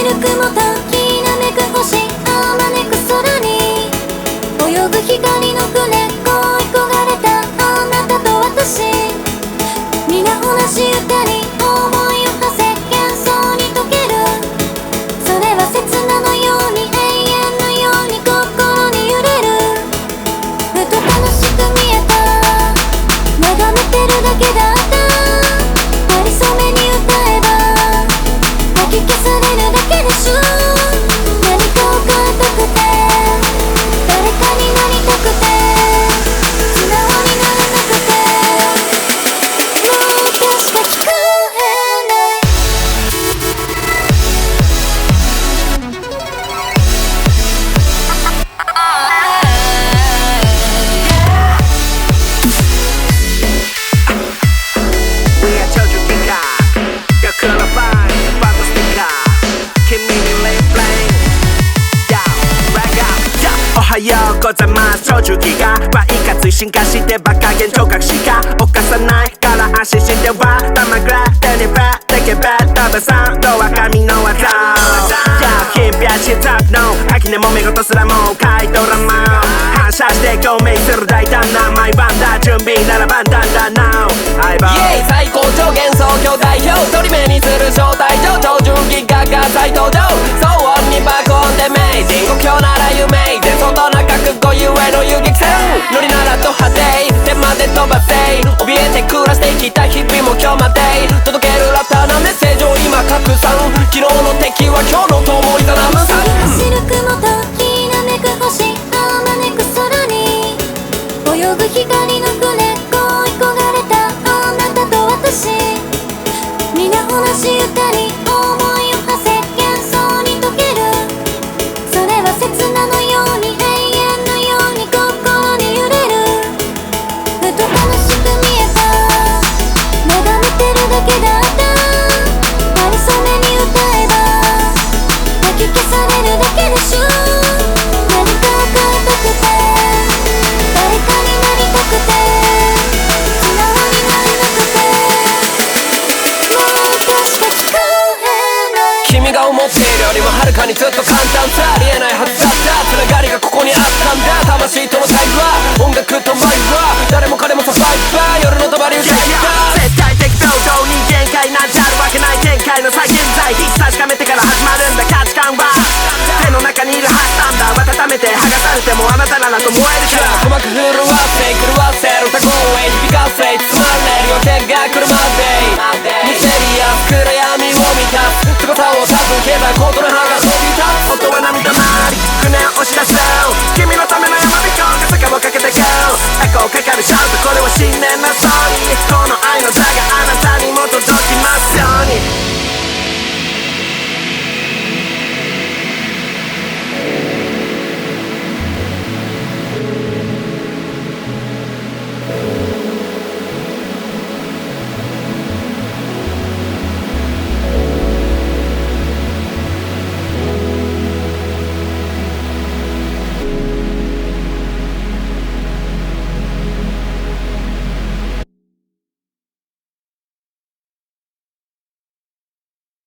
る雲ときらめく星あまねく空に泳ぐ光の船恋焦がれたあなたと私皆同じ歌に思いを馳せ幻想に溶けるそれは刹那のように永遠のように心に揺れるふと楽しく見えた眺めてるだけだったかりそめに歌えばかき消されるだけでしょ何かを変えたくて誰かになりたくて素直になれなくてもう歌しか聞こえない We are 저주기가 You're colorblind, fantastica君にレイプレイ Yo, back up, yo おはようございます저주기가バイカ追進化して馬鹿げん聴覚しか犯さないから安心しては玉ぐら手にベッでけべ食べさんとは神の技 Yo, 貧しザップの秋音も見事すらも買いドラマ反射して共鳴する大胆な毎晩だ準備ならばんだんだ Now 相棒イエイ最高潮幻想郷代表一人目にする招待状超重ギガが再登場騒音に爆音でメイジンご今日なら夢で相当な覚悟ゆえの遊撃戦ノリならド派手手まで飛ばせ怯えて暮らしてきた日々も今日まで届けるラッターなメッセージを今拡散昨日の敵は今日の友いざなむさん走る雲ときらめく星あまねく空に泳ぐ光の船恋焦がれたあなたと私皆同じ歌に思いを馳せ幻想に溶けるそれは刹那のように永遠のように心に揺れるふと楽しく見えた眺めてるだけだったかりそめに歌えばかき消されるだけでしょ何かを変えたくて誰かになりたくて素直になれなくてもう歌しか聞こえない君が思っているよりもはるかにずっと簡単さありえないはずだったつながりがここにあったんだ魂との対話音楽とマイは誰も彼もサバイバー夜の帳歌いた絶対的平等に限界なんてあるわけない展開の再現在必確かめてから始まるんだ価値観は手の中にいるはずなんだ温めて剥がされてもあなたならと燃えるから鼓膜震わせ狂わせ